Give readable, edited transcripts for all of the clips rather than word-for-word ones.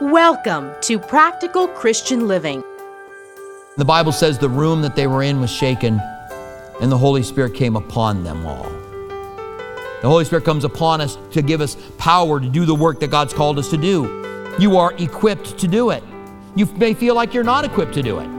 Welcome to Practical Christian Living. The Bible says the room that they were in was shaken, and the Holy Spirit came upon them all. The Holy Spirit comes upon us to give us power to do the work that God's called us to do. You are equipped to do it. You may feel like you're not equipped to do it.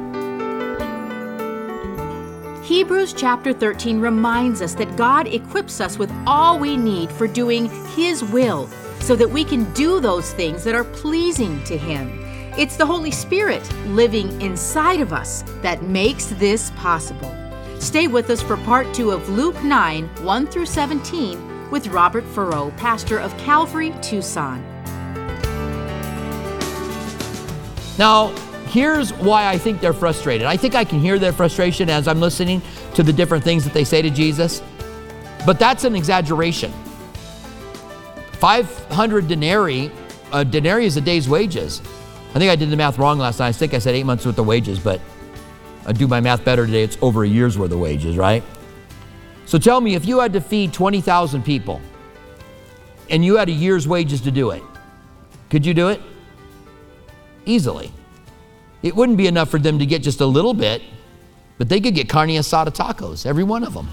Hebrews chapter 13 reminds us that God equips us with all we need for doing His will, so that we can do those things that are pleasing to Him. It's the Holy Spirit living inside of us that makes this possible. Stay with us for part 2 of Luke 9, 1 through 17 with Robert Furrow, pastor of Calvary, Tucson. Now, here's why I think they're frustrated. I think I can hear their frustration as I'm listening to the different things that they say to Jesus, but that's an exaggeration. 500 denarii, a denarii is a day's wages. I think I did the math wrong last night. I think I said 8 months worth of wages, but I do my math better today. It's over a year's worth of wages, right? So tell me, if you had to feed 20,000 people and you had a year's wages to do it, could you do it? Easily. It wouldn't be enough for them to get just a little bit, but they could get carne asada tacos, every one of them.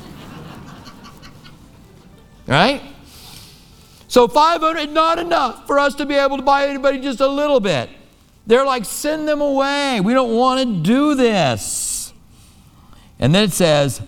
Right? So 500, not enough for us to be able to buy anybody just a little bit. They're like, send them away. We don't want to do this. And then it says,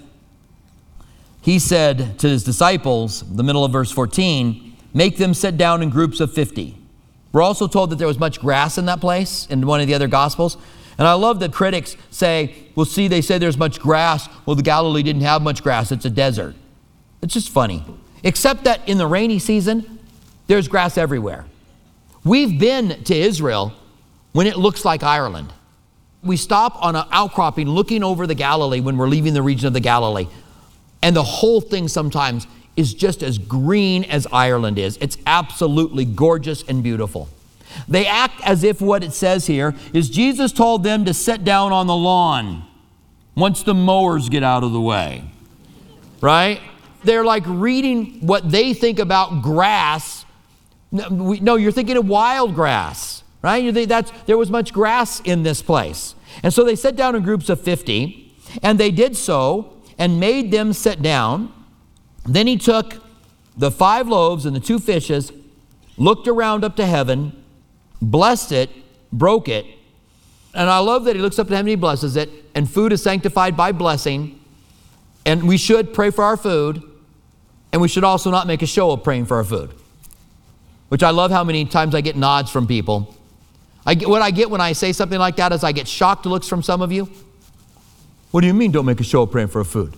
he said to his disciples, the middle of verse 14, make them sit down in groups of 50. We're also told that there was much grass in that place in one of the other Gospels. And I love that critics say, well, see, they say there's much grass. Well, the Galilee didn't have much grass. It's a desert. It's just funny. Except that in the rainy season, there's grass everywhere. We've been to Israel when it looks like Ireland. We stop on an outcropping looking over the Galilee when we're leaving the region of the Galilee. And the whole thing sometimes is just as green as Ireland is. It's absolutely gorgeous and beautiful. They act as if what it says here is Jesus told them to sit down on the lawn once the mowers get out of the way, right? They're like reading what they think about grass. No, you're thinking of wild grass, right? You think there was much grass in this place. And so they sat down in groups of 50, and they did so and made them sit down. Then he took the 5 loaves and the 2 fishes, looked around up to heaven, blessed it, broke it. And I love that he looks up to heaven and he blesses it. And food is sanctified by blessing. And we should pray for our food. And we should also not make a show of praying for our food. Which I love how many times I get nods from people. What I get when I say something like that is I get shocked looks from some of you. What do you mean don't make a show of praying for our food?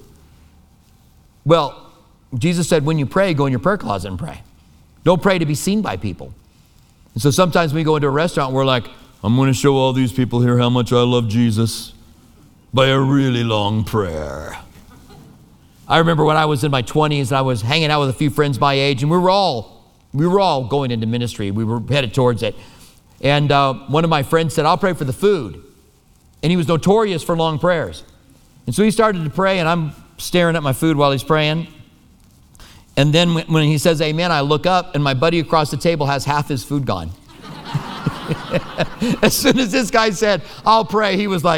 Well, Jesus said when you pray, go in your prayer closet and pray. Don't pray to be seen by people. And so sometimes when we go into a restaurant, we're like, I'm going to show all these people here how much I love Jesus by a really long prayer. I remember when I was in my 20s, I was hanging out with a few friends my age, and we were all going into ministry. We were headed towards it. And one of my friends said, I'll pray for the food. And he was notorious for long prayers. And so he started to pray, and I'm staring at my food while he's praying. And then when he says amen, I look up, and my buddy across the table has half his food gone. As soon as this guy said, I'll pray, he was like,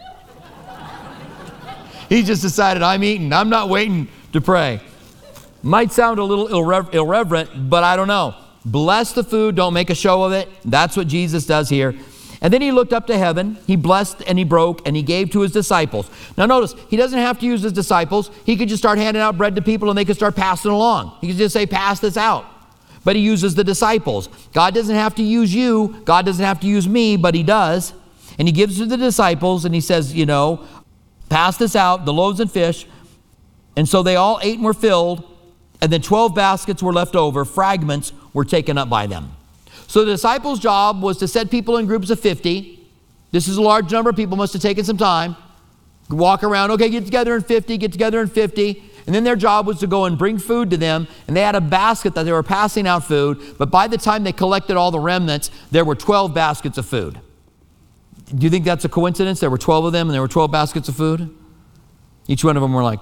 he just decided, I'm eating. I'm not waiting to pray. Might sound a little irreverent, but I don't know. Bless the food. Don't make a show of it. That's what Jesus does here. And then he looked up to heaven. He blessed and he broke and he gave to his disciples. Now notice, he doesn't have to use his disciples. He could just start handing out bread to people and they could start passing along. He could just say, pass this out. But he uses the disciples. God doesn't have to use you. God doesn't have to use me, but he does. And he gives to the disciples and he says, pass this out, the loaves and fish. And so they all ate and were filled. And then 12 baskets were left over. Fragments were taken up by them. So the disciples' job was to set people in groups of 50. This is a large number of people, must have taken some time. Walk around, okay, get together in 50, get together in 50. And then their job was to go and bring food to them. And they had a basket that they were passing out food. But by the time they collected all the remnants, there were 12 baskets of food. Do you think that's a coincidence? There were 12 of them and there were 12 baskets of food? Each one of them were like,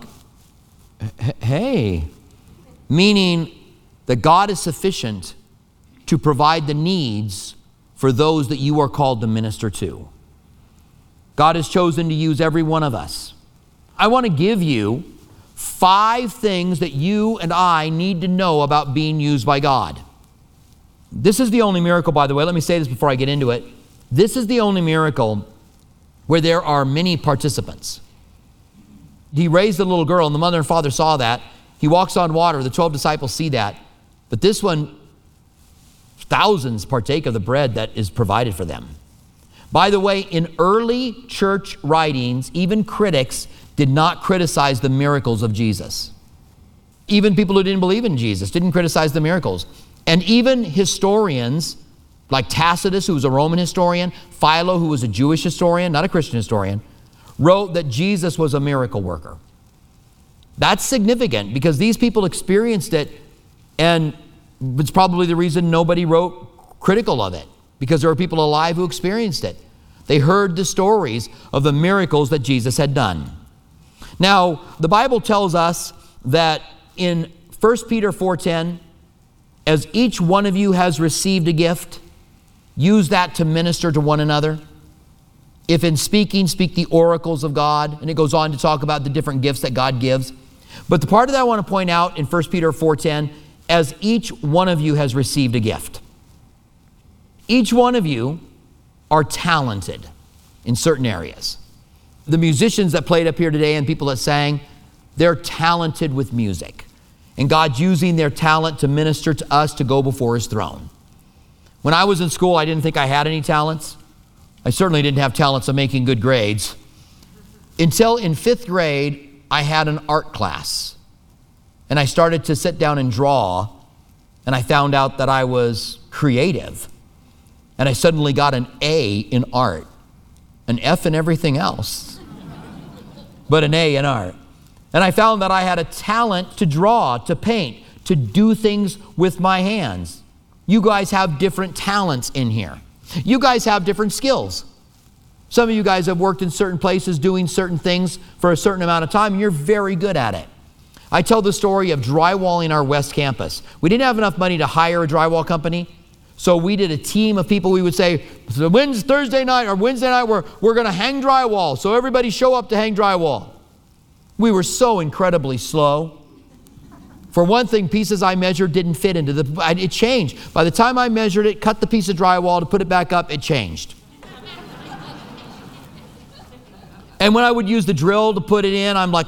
hey. Meaning that God is sufficient to provide the needs for those that you are called to minister to. God has chosen to use every one of us. I want to give you 5 things that you and I need to know about being used by God. This is the only miracle, by the way. Let me say this before I get into it. This is the only miracle where there are many participants. He raised the little girl, and the mother and father saw that. He walks on water. The 12 disciples see that. But this one, thousands partake of the bread that is provided for them. By the way, in early church writings, even critics did not criticize the miracles of Jesus. Even people who didn't believe in Jesus didn't criticize the miracles. And even historians like Tacitus, who was a Roman historian, Philo, who was a Jewish historian, not a Christian historian, wrote that Jesus was a miracle worker. That's significant because these people experienced it, and it's probably the reason nobody wrote critical of it, because there were people alive who experienced it. They heard the stories of the miracles that Jesus had done. Now, the Bible tells us that in 1 Peter 4:10, as each one of you has received a gift, use that to minister to one another. If in speaking, speak the oracles of God. And it goes on to talk about the different gifts that God gives. But the part of that I want to point out in 1 Peter 4:10, as each one of you has received a gift. Each one of you are talented in certain areas. The musicians that played up here today and people that sang, they're talented with music. And God's using their talent to minister to us to go before His throne. When I was in school, I didn't think I had any talents. I certainly didn't have talents of making good grades. Until in 5th grade, I had an art class. And I started to sit down and draw, and I found out that I was creative. And I suddenly got an A in art, an F in everything else, but an A in art. And I found that I had a talent to draw, to paint, to do things with my hands. You guys have different talents in here. You guys have different skills. Some of you guys have worked in certain places doing certain things for a certain amount of time, and you're very good at it. I tell the story of drywalling our West Campus. We didn't have enough money to hire a drywall company, so we did a team of people. We would say, so Thursday night or Wednesday night, we're going to hang drywall, so everybody show up to hang drywall. We were so incredibly slow. For one thing, pieces I measured didn't fit into it changed. By the time I measured it, cut the piece of drywall to put it back up, it changed. And when I would use the drill to put it in, I'm like,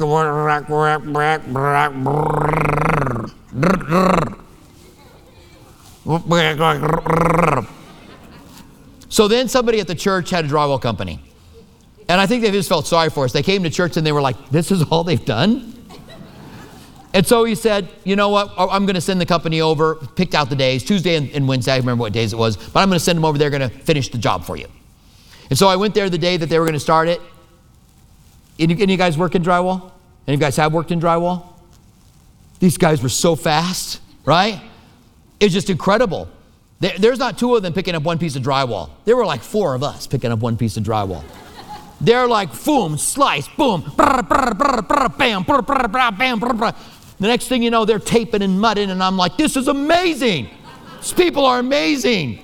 so then somebody at the church had a drywall company. And I think they just felt sorry for us. They came to church and they were like, this is all they've done? And so he said, you know what, I'm going to send the company over, picked out the days, Tuesday and Wednesday, I don't remember what days it was, but I'm going to send them over, they're going to finish the job for you. And so I went there the day that they were going to start it. Any of you guys work in drywall? Any of you guys have worked in drywall? These guys were so fast, right? It's just incredible. There's not 2 of them picking up one piece of drywall. There were like 4 of us picking up one piece of drywall. They're like, boom, slice, boom, brr, brr, brr, brr, bam, brr, brr, brr, bam, brr, brr. The next thing you know, they're taping and mudding, and I'm like, this is amazing. These people are amazing.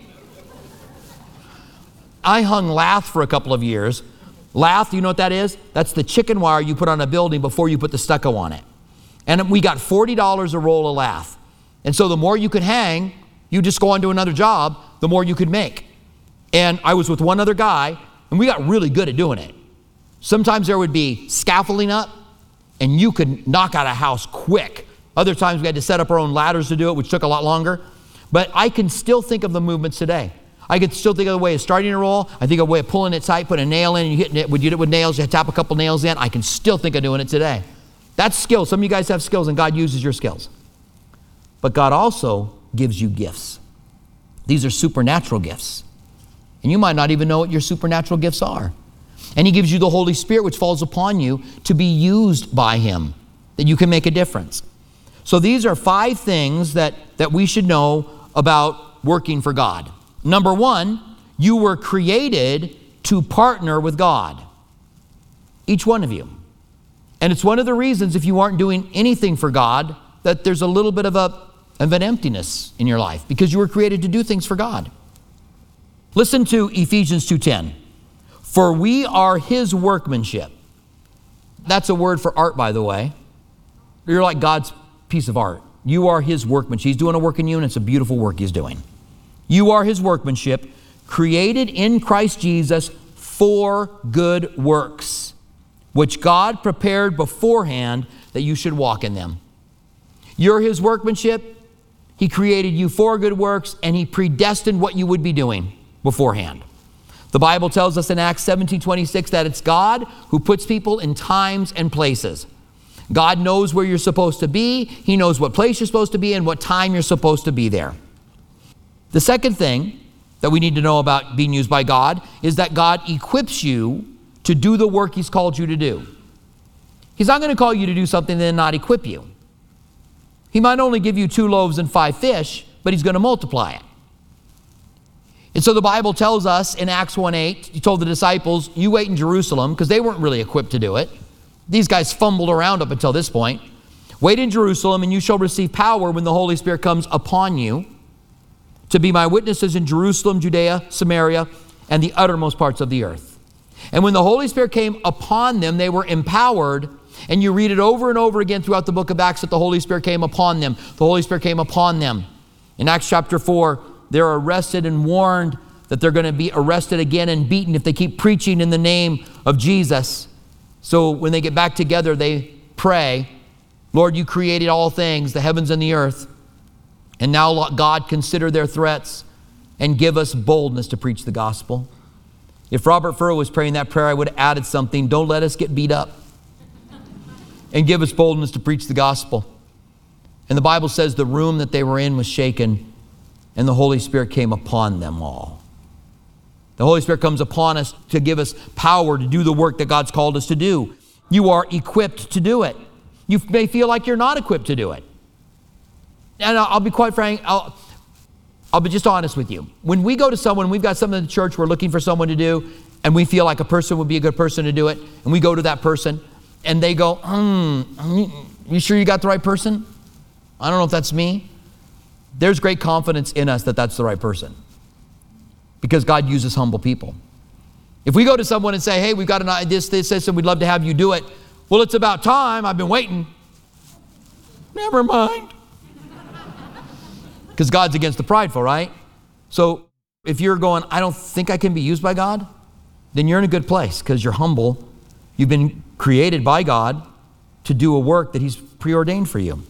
I hung lath for a couple of years. Lath, you know what that is? That's the chicken wire you put on a building before you put the stucco on it. And we got $40 a roll of lath. And so the more you could hang, you just go on to another job, the more you could make. And I was with one other guy, and we got really good at doing it. Sometimes there would be scaffolding up, and you could knock out a house quick. Other times we had to set up our own ladders to do it, which took a lot longer. But I can still think of the movements today. I can still think of the way of starting a roll. I think of a way of pulling it tight, putting a nail in, and you hit it. When you do it with nails, you tap a couple nails in. I can still think of doing it today. That's skill. Some of you guys have skills, and God uses your skills. But God also gives you gifts. These are supernatural gifts. And you might not even know what your supernatural gifts are. And He gives you the Holy Spirit, which falls upon you to be used by Him, that you can make a difference. So these are 5 things that we should know about working for God. Number 1, you were created to partner with God. Each one of you. And it's one of the reasons, if you aren't doing anything for God, that there's a little bit of an emptiness in your life, because you were created to do things for God. Listen to Ephesians 2:10. For we are his workmanship. That's a word for art, by the way. You're like God's piece of art. You are his workmanship. He's doing a work in you, and it's a beautiful work he's doing. You are his workmanship, created in Christ Jesus for good works, which God prepared beforehand that you should walk in them. You're his workmanship. He created you for good works, and he predestined what you would be doing beforehand. The Bible tells us in Acts 17:26 that it's God who puts people in times and places. God knows where you're supposed to be. He knows what place you're supposed to be and what time you're supposed to be there. The second thing that we need to know about being used by God is that God equips you to do the work he's called you to do. He's not going to call you to do something and then not equip you. He might only give you 2 loaves and 5 fish, but he's going to multiply it. And so the Bible tells us in Acts 1:8, he told the disciples, you wait in Jerusalem, because they weren't really equipped to do it. These guys fumbled around up until this point. Wait in Jerusalem, and you shall receive power when the Holy Spirit comes upon you to be my witnesses in Jerusalem, Judea, Samaria, and the uttermost parts of the earth. And when the Holy Spirit came upon them, they were empowered. And you read it over and over again throughout the book of Acts that the Holy Spirit came upon them. The Holy Spirit came upon them. In Acts chapter 4, they're arrested and warned that they're going to be arrested again and beaten if they keep preaching in the name of Jesus. So when they get back together, they pray, Lord, you created all things, the heavens and the earth. And now, God, consider their threats and give us boldness to preach the gospel. If Robert Furrow was praying that prayer, I would have added something. Don't let us get beat up. And give us boldness to preach the gospel. And the Bible says the room that they were in was shaken, and the Holy Spirit came upon them all. The Holy Spirit comes upon us to give us power to do the work that God's called us to do. You are equipped to do it. You may feel like you're not equipped to do it. And I'll be quite frank, I'll be just honest with you. When we go to someone, we've got something in the church we're looking for someone to do, and we feel like a person would be a good person to do it, and we go to that person, and they go, you sure you got the right person? I don't know if that's me. There's great confidence in us that that's the right person, because God uses humble people. If we go to someone and say, hey, we've got this, and we'd love to have you do it. Well, it's about time. I've been waiting. Never mind. Because God's against the prideful, right? So if you're going, I don't think I can be used by God, then you're in a good place because you're humble. You've been created by God to do a work that he's preordained for you.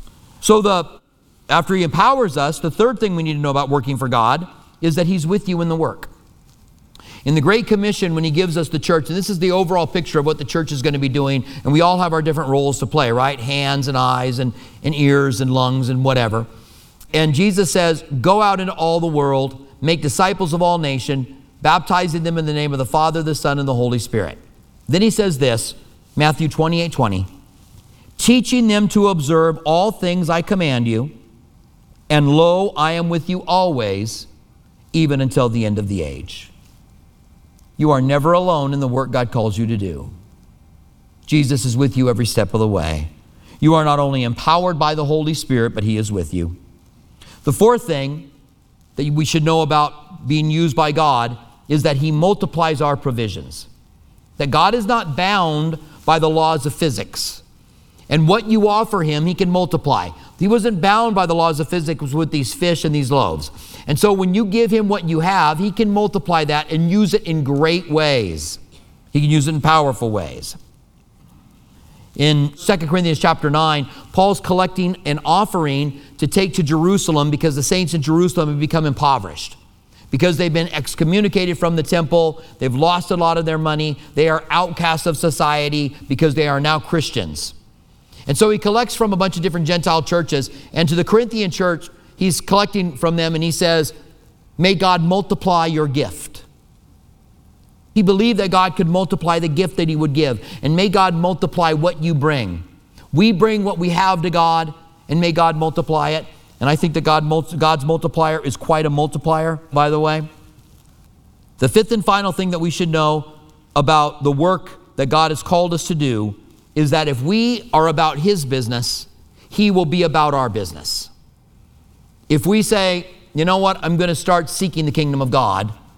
So after he empowers us, the third thing we need to know about working for God is that he's with you in the work. In the Great Commission, when he gives us the church, and this is the overall picture of what the church is going to be doing, and we all have our different roles to play, right? Hands and eyes and ears and lungs and whatever. And Jesus says, go out into all the world, make disciples of all nations, baptizing them in the name of the Father, the Son, and the Holy Spirit. Then he says this, Matthew 28:20, teaching them to observe all things I command you, and lo, I am with you always, even until the end of the age. You are never alone in the work God calls you to do. Jesus is with you every step of the way. You are not only empowered by the Holy Spirit, but he is with you. The fourth thing that we should know about being used by God is that he multiplies our provisions. That God is not bound by the laws of physics. And what you offer him, he can multiply. He wasn't bound by the laws of physics with these fish and these loaves. And so when you give him what you have, he can multiply that and use it in great ways. He can use it in powerful ways. In 2 Corinthians chapter 9, Paul's collecting an offering to take to Jerusalem because the saints in Jerusalem have become impoverished. Because they've been excommunicated from the temple, they've lost a lot of their money, they are outcasts of society because they are now Christians. And so he collects from a bunch of different Gentile churches, and to the Corinthian church, he's collecting from them and he says, may God multiply your gift. He believed that God could multiply the gift that he would give. And may God multiply what you bring. We bring what we have to God, and may God multiply it. And I think that God's multiplier is quite a multiplier, by the way. The fifth and final thing that we should know about the work that God has called us to do is that if we are about his business, he will be about our business. If we say, you know what, I'm going to start seeking the kingdom of God,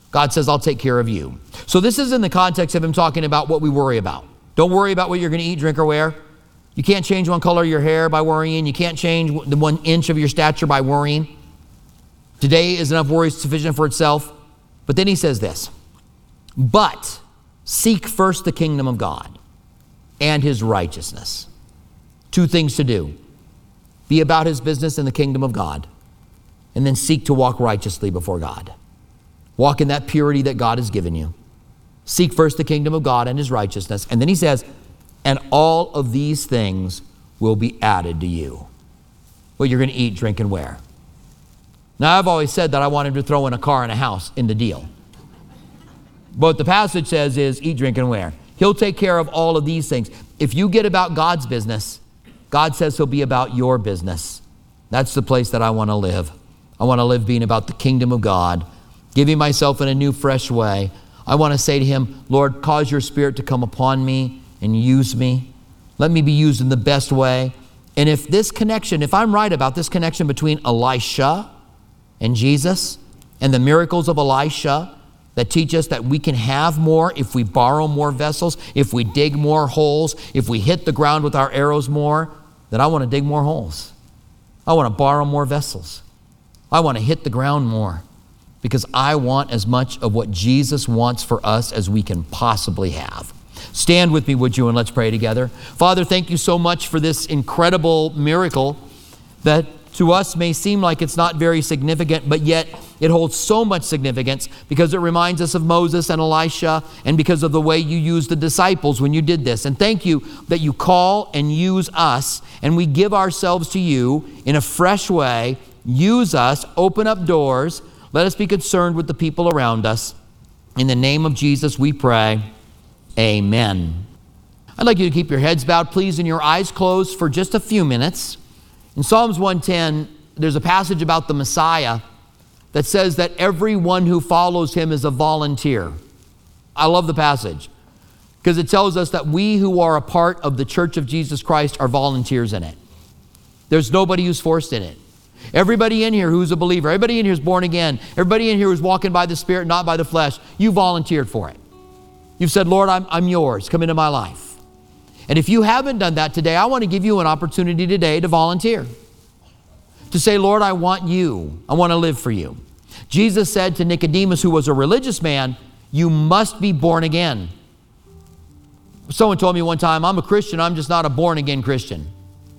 God says, I'll take care of you. So this is in the context of him talking about what we worry about. Don't worry about what you're going to eat, drink, or wear. You can't change one color of your hair by worrying. You can't change the 1 inch of your stature by worrying. Today is enough worry sufficient for itself. But then he says this, but seek first the kingdom of God and his righteousness. 2 things to do. Be about his business in the kingdom of God, and then seek to walk righteously before God. Walk in that purity that God has given you. Seek first the kingdom of God and his righteousness. And then he says, and all of these things will be added to you. What you're going to eat, drink, and wear. Now, I've always said that I want him to throw in a car and a house in the deal. But what the passage says is eat, drink, and wear. He'll take care of all of these things. If you get about God's business, God says he'll be about your business. That's the place that I want to live. I want to live being about the kingdom of God, giving myself in a new, fresh way. I want to say to him, Lord, cause your spirit to come upon me and use me. Let me be used in the best way. And if this connection, if I'm right about this connection between Elisha and Jesus and the miracles of Elisha that teach us that we can have more if we borrow more vessels, if we dig more holes, if we hit the ground with our arrows more, then I want to dig more holes. I want to borrow more vessels. I want to hit the ground more because I want as much of what Jesus wants for us as we can possibly have. Stand with me, would you, and let's pray together. Father, thank you so much for this incredible miracle that to us may seem like it's not very significant, but yet it holds so much significance because it reminds us of Moses and Elisha and because of the way you used the disciples when you did this. And thank you that you call and use us and we give ourselves to you in a fresh way. Use us, open up doors. Let us be concerned with the people around us. In the name of Jesus we pray. Amen. I'd like you to keep your heads bowed, please, and your eyes closed for just a few minutes. In Psalms 110, there's a passage about the Messiah that says that everyone who follows him is a volunteer. I love the passage because it tells us that we who are a part of the Church of Jesus Christ are volunteers in it. There's nobody who's forced in it. Everybody in here who's a believer, everybody in here is born again, everybody in here who's walking by the Spirit, not by the flesh, you volunteered for it. You've said, Lord, I'm yours. Come into my life. And if you haven't done that today, I want to give you an opportunity today to volunteer. To say, Lord, I want you. I want to live for you. Jesus said to Nicodemus, who was a religious man, you must be born again. Someone told me one time, I'm a Christian, I'm just not a born again Christian.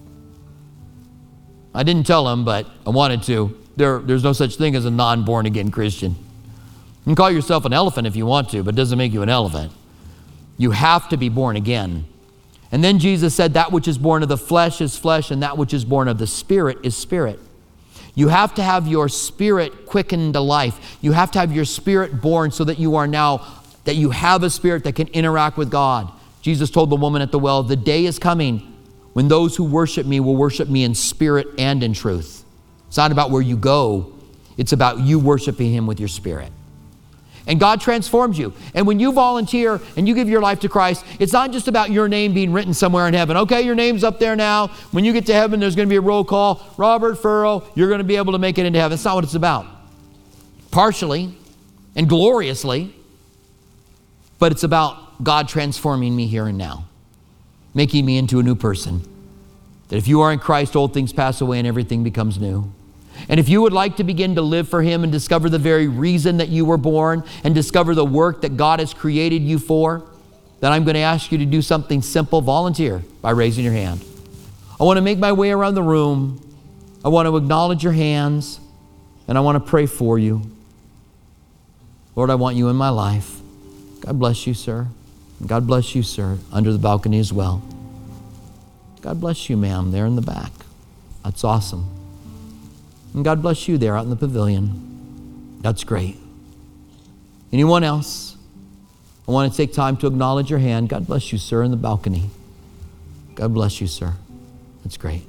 I didn't tell him, but I wanted to. There's no such thing as a non-born again Christian. You can call yourself an elephant if you want to, but it doesn't make you an elephant. You have to be born again. And then Jesus said, that which is born of the flesh is flesh, and that which is born of the Spirit is spirit. You have to have your spirit quickened to life. You have to have your spirit born so that you have a spirit that can interact with God. Jesus told the woman at the well, the day is coming when those who worship me will worship me in spirit and in truth. It's not about where you go. It's about you worshiping him with your spirit. And God transforms you. And when you volunteer and you give your life to Christ, it's not just about your name being written somewhere in heaven. Okay, your name's up there now. When you get to heaven, there's going to be a roll call. Robert Furrow, you're going to be able to make it into heaven. That's not what it's about. Partially and gloriously, but it's about God transforming me here and now, making me into a new person. That if you are in Christ, old things pass away and everything becomes new. And if you would like to begin to live for him and discover the very reason that you were born and discover the work that God has created you for, then I'm going to ask you to do something simple. Volunteer by raising your hand. I want to make my way around the room. I want to acknowledge your hands and I want to pray for you. Lord, I want you in my life. God bless you, sir. God bless you, sir, under the balcony as well. God bless you, ma'am, there in the back. That's awesome. And God bless you there out in the pavilion. That's great. Anyone else? I want to take time to acknowledge your hand. God bless you, sir, in the balcony. God bless you, sir. That's great.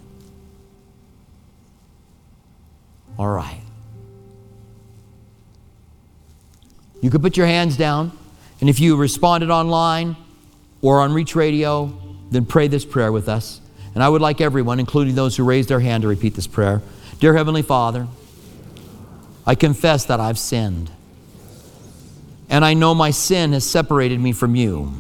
All right. You could put your hands down, and if you responded online or on Reach Radio, then pray this prayer with us. And I would like everyone, including those who raised their hand, to repeat this prayer. Dear Heavenly Father, I confess that I've sinned. and I know my sin has separated me from you.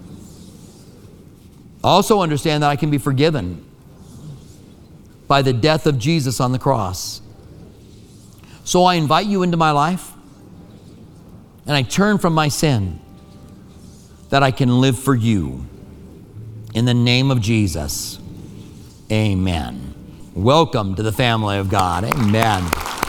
I also understand that I can be forgiven by the death of Jesus on the cross. So I invite you into my life, and I turn from my sin that I can live for you. In the name of Jesus, amen. Welcome to the family of God. Amen.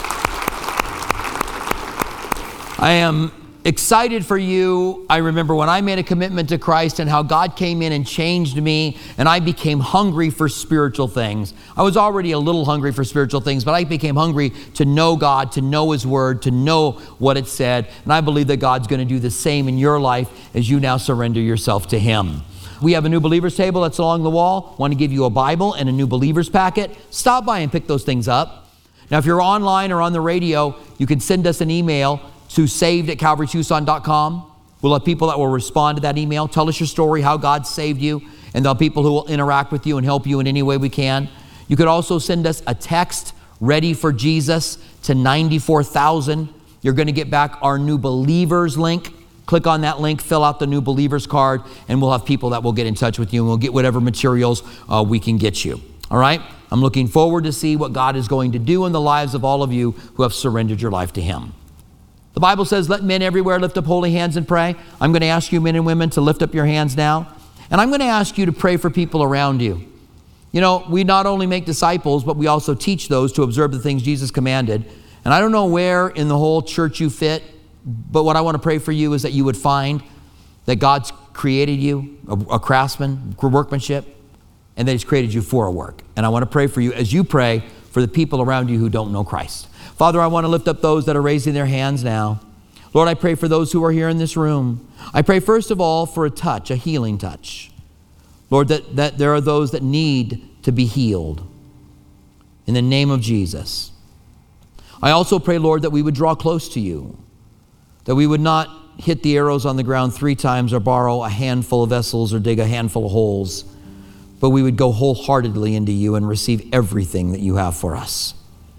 I am excited for you. I remember when I made a commitment to Christ and how God came in and changed me, and I became hungry for spiritual things. I was already a little hungry for spiritual things, but I became hungry to know God, to know His Word, to know what it said. And I believe that God's going to do the same in your life as you now surrender yourself to Him. We have a new believers table that's along the wall. Want to give you a Bible and a new believers packet. Stop by and pick those things up. Now, if you're online or on the radio, you can send us an email to saved@calvarytucson.com. We'll have people that will respond to that email. Tell us your story, how God saved you, and there'll be people who will interact with you and help you in any way we can. You could also send us a text, Ready for Jesus, to 94,000. You're going to get back our new believers link. Click on that link, fill out the new believers card, and we'll have people that will get in touch with you, and we'll get whatever materials we can get you. All right? I'm looking forward to see what God is going to do in the lives of all of you who have surrendered your life to Him. The Bible says, let men everywhere lift up holy hands and pray. I'm going to ask you, men and women, to lift up your hands now. And I'm going to ask you to pray for people around you. You know, we not only make disciples, but we also teach those to observe the things Jesus commanded. And I don't know where in the whole church you fit, but what I want to pray for you is that you would find that God's created you, a craftsman, workmanship, and that He's created you for a work. And I want to pray for you as you pray for the people around you who don't know Christ. Father, I want to lift up those that are raising their hands now. Lord, I pray for those who are here in this room. I pray first of all for a touch, a healing touch. Lord, that there are those that need to be healed. In the name of Jesus. I also pray, Lord, that we would draw close to you, that we would not hit the arrows on the ground 3 times or borrow a handful of vessels or dig a handful of holes, but we would go wholeheartedly into you and receive everything that you have for us.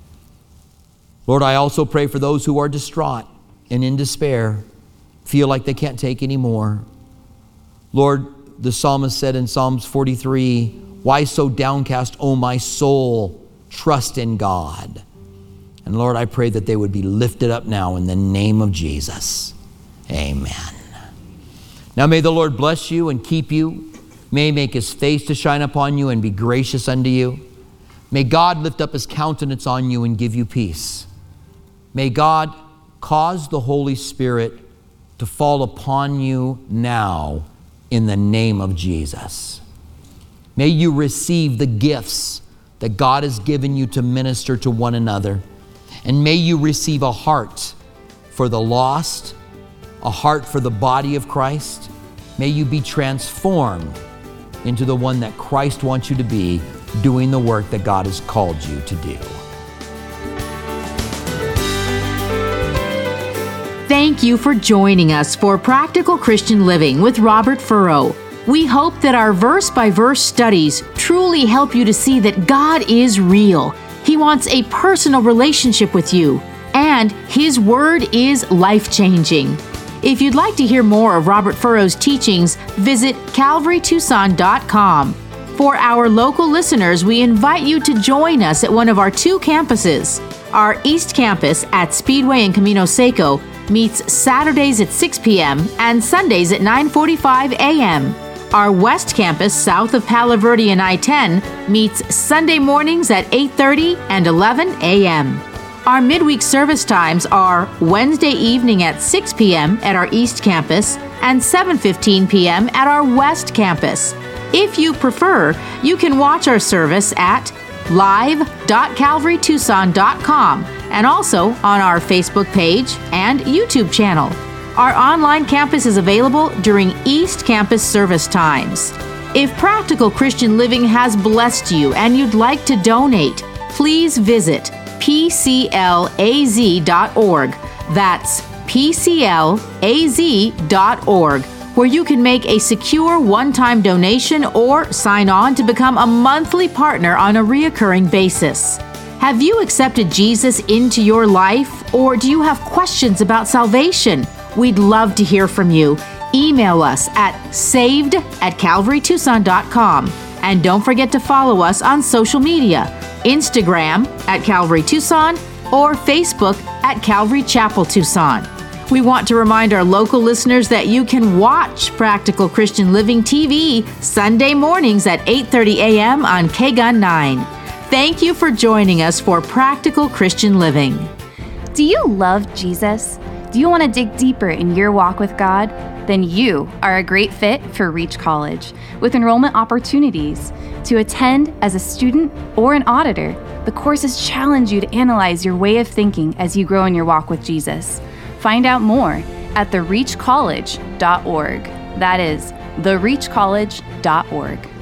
Lord, I also pray for those who are distraught and in despair, feel like they can't take any more. Lord, the psalmist said in Psalms 43, "Why so downcast, O my soul? Trust in God." And Lord, I pray that they would be lifted up now in the name of Jesus. Amen. Now may the Lord bless you and keep you. May He make His face to shine upon you and be gracious unto you. May God lift up His countenance on you and give you peace. May God cause the Holy Spirit to fall upon you now in the name of Jesus. May you receive the gifts that God has given you to minister to one another. And may you receive a heart for the lost, a heart for the body of Christ. May you be transformed into the one that Christ wants you to be, doing the work that God has called you to do. Thank you for joining us for Practical Christian Living with Robert Furrow. We hope that our verse-by-verse studies truly help you to see that God is real. He wants a personal relationship with you, and His Word is life-changing. If you'd like to hear more of Robert Furrow's teachings, visit calvarytucson.com. For our local listeners, we invite you to join us at one of our 2 campuses. Our East Campus at Speedway and Camino Seco meets Saturdays at 6 p.m. and Sundays at 9:45 a.m. Our West Campus, south of Palo Verde and I-10, meets Sunday mornings at 8:30 and 11 a.m. Our midweek service times are Wednesday evening at 6 p.m. at our East Campus and 7:15 p.m. at our West Campus. If you prefer, you can watch our service at live.calvarytucson.com and also on our Facebook page and YouTube channel. Our online campus is available during East Campus service times. If Practical Christian Living has blessed you and you'd like to donate, please visit pclaz.org. That's pclaz.org, where you can make a secure one-time donation or sign on to become a monthly partner on a reoccurring basis. Have you accepted Jesus into your life, or do you have questions about salvation? We'd love to hear from you. Email us at saved@calvarytucson.com. And don't forget to follow us on social media, Instagram at Calvary Tucson or Facebook at Calvary Chapel Tucson. We want to remind our local listeners that you can watch Practical Christian Living TV Sunday mornings at 8:30 a.m. on KGUN 9. Thank you for joining us for Practical Christian Living. Do you love Jesus? Do you want to dig deeper in your walk with God? Then you are a great fit for Reach College, with enrollment opportunities. To attend as a student or an auditor, the courses challenge you to analyze your way of thinking as you grow in your walk with Jesus. Find out more at thereachcollege.org. That is, thereachcollege.org.